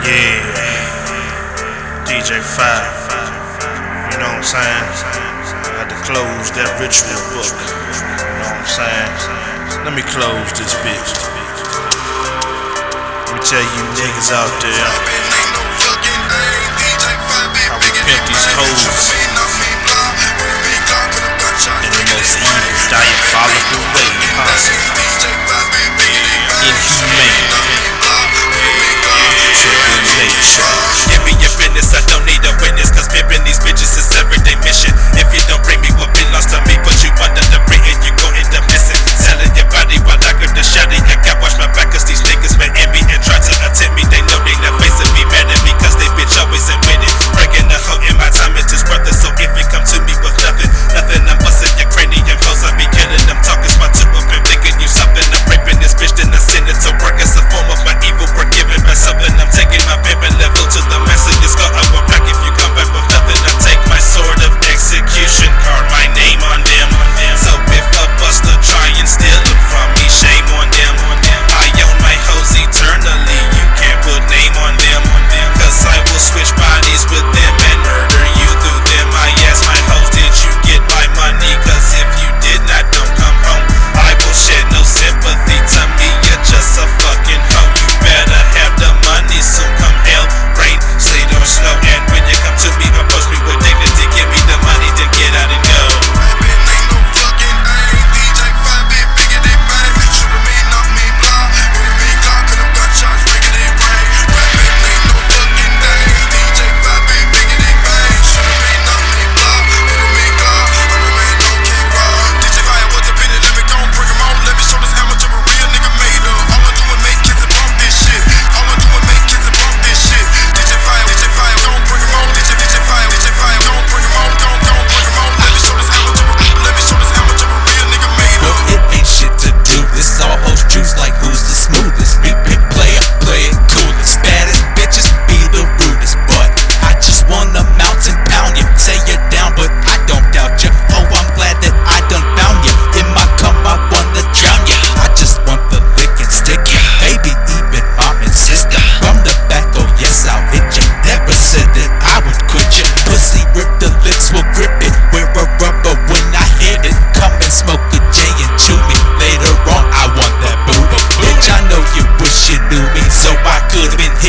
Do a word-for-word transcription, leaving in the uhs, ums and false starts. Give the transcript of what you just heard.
Yeah, D J Five, you know what I'm saying? I had to close that ritual book, you know what I'm saying? Let me close this bitch. Let me tell you niggas out there how we pimp these hoes in the most evil, diabolical way possible. Inhumane. Give me your business, I don't need a witness, cause pimping these bitches is everyday mission. If you don't bring me what been lost to me, put you under the ring and you gon' end up missing. Selling your body while I grip the shotty. I got watch my back cause these niggas may envy and try to attempt me. They know they not facing me, mad at me cause they bitch always in winning. Breaking the hoe in my time, it is worth it. So if you come to me with nothing, nothing, I'm busting your cranium close. I be killing them, talking smart to a pimp, thinking you something. I'm raping this bitch, then I send it to work as a form of my evil work. Giving back something, I'm taking my pimpin' level to the master. Your skull, I won't back if you come back with nothing. I take my sword of execution, carve my name on them. So if a buster try and steal them from me, shame on them. I own my hoes eternally, you can't put name on them. Cause I will switch bodies with them and murder you through them. I ask my hoes, did you get my money? Cause if you did not, don't come home. I will shed no sympathy to me, you're just a fucking hoe. You better have the money, soon come hell, rain, sleet or snow. And when you come to me, approach me with dignity. Give me the money, then get out and go. So I could've been hit